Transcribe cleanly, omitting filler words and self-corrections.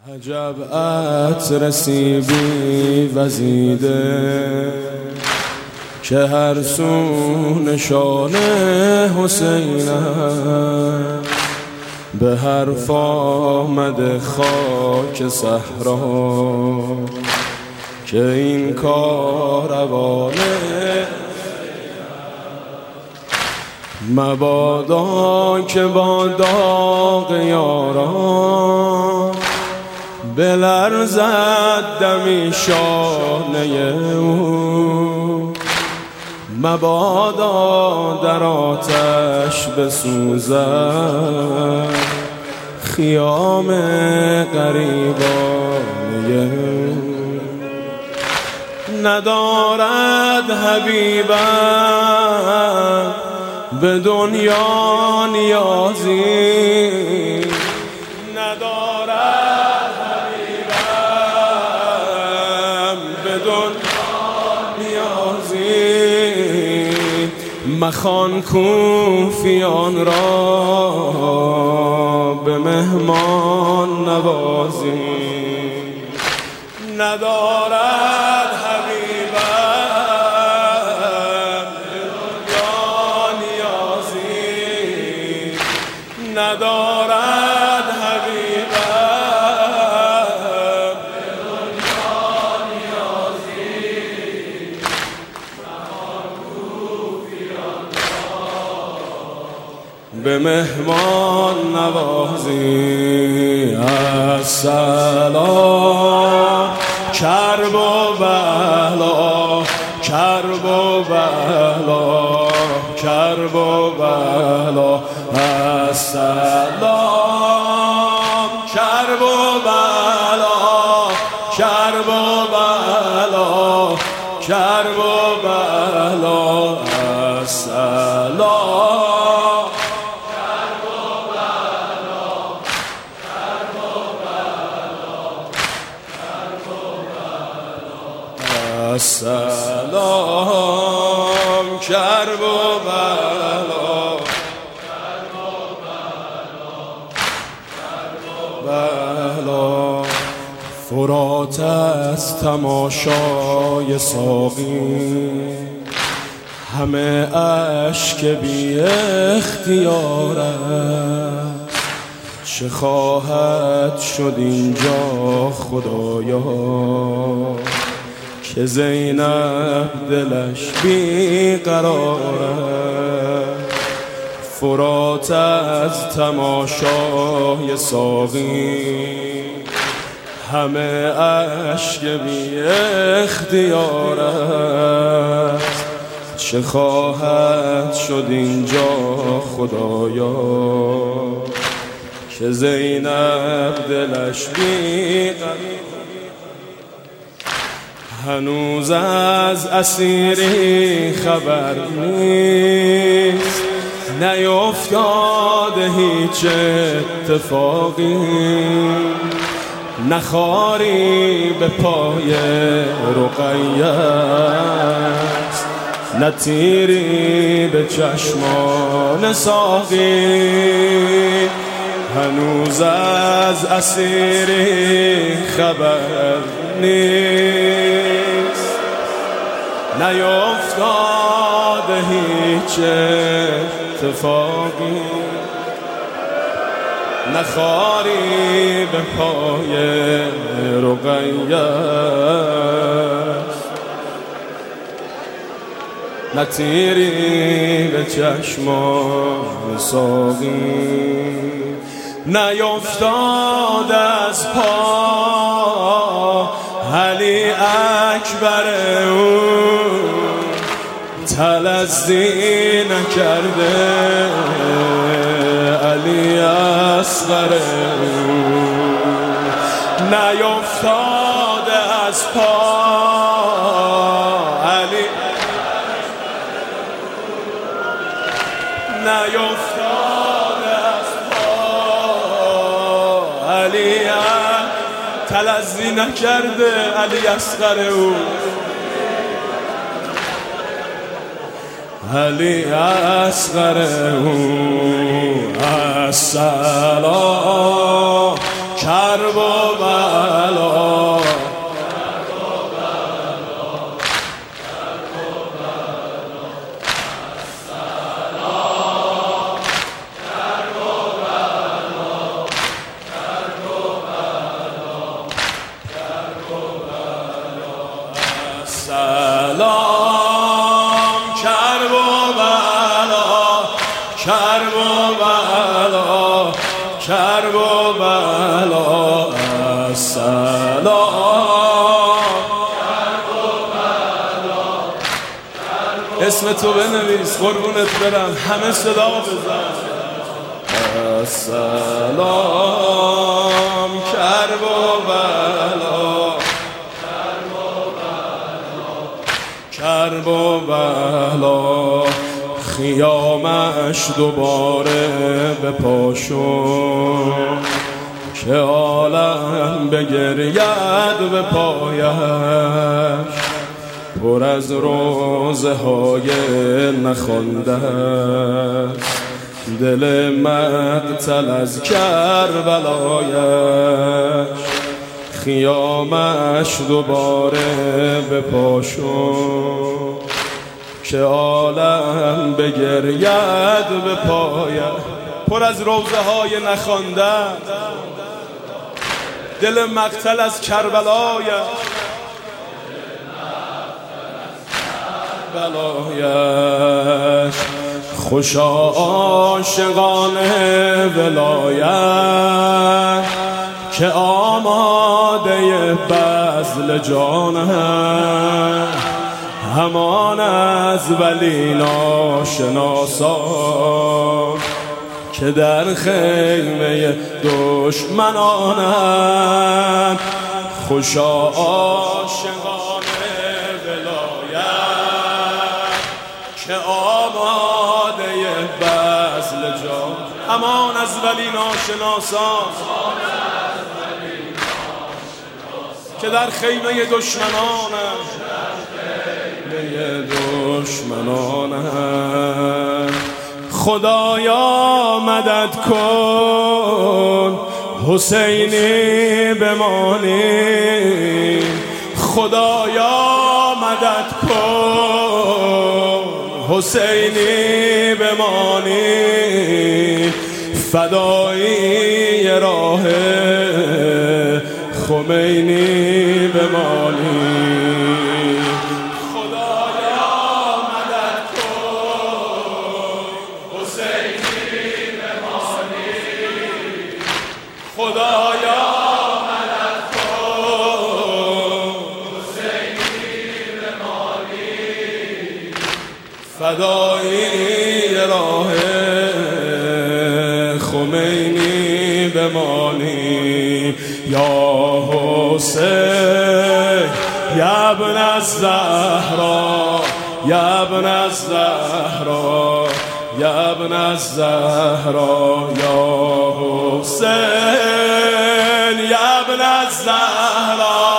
عجب عطر سیبی وزیده که هر سو نشان حسین است. به حرف آمده خاک صحرا که این کاروانه مبادا که با داغ یاران بلرزد دمی شانه او، مبادا در آتش بسوزد خیام غریبانه او. ندارد حبیبم به دنیا نیازی، ندارد حبیبم به دنیا نیازی. مخوان کوفیان را به مهمان نوازی، ندارد ندارد حبیبم به دنیا نیازی. مخوان کوفیان را به مهمان نوازی. السلام کرب و بلا، کرب و بلا، کرب و بلا. السلام کرب و بلا، کرب و بلا، کرب و بلا. السلام کرب و بلا، کرب و بلا، کرب و بلا. السلام کرب و بلا، بلا. فرات از تماشای ساقی همه اشک بی اختیار است. چه خواهد شد اینجا خدایا که زینب دلش بی قرار است. فرات از تماشای ساقی همه اشک بی اختیار است. چه خواهد شد اینجا خدایا که زینب دلش بی قرار. هنوز از اسیری خبر نیست، نیفتاده هیچ اتفاقی. نخاری به پای رقیه است، نه تیری به چشمان ساقی. هنوز از اسیری خبر نیست، نیفتاده هیچ اتفاقی. نخاری به پای رقیه است، نه تیری به چشمان ساقی. نیفتاد از پا علی اکبر او، تلذی نکرده علی اصغر او. نیفتاد از پا علی، نیفتاد از پا علی، تلذی نکرده علی اصغر او. علی اصغر او. السلام کرب و بلا سلام کرب و بلا کرب و بلا کرب و بلا سلام اسم تو بنویس قربونت برم همه صدا بزن سلام کرب و بلا کرب و بلا خیامش دوباره به پاشون که عالم بگرید به پایش پر از روزه های نخوانده است دل مقتل از کربلایش خیامش دوباره به پاشون که عالم بگرید به پایش پر از روزه های نخوانده دل مقتل از کربلایش بلایش خوشا عاشقان ولایت که آماده بذل جانه همان از ولی ناشناسان که در خیمه دشمنانند خوشا عاشقان ولایت که آماده بذل جان همان از ولی ناشناسان که در خیمه دشمنانند خدایا مدد کن حسینی بمانی خدایا مدد کن حسینی بمانی فدایی راه خمینی بمانی خدایا مدد کن حسینی بمانی فدایی راه خمینی بمانی یا حسین یا ابن الزهرا یا ابن الزهرا یا ابن الزهرا یا حسین یا ابن الزهرا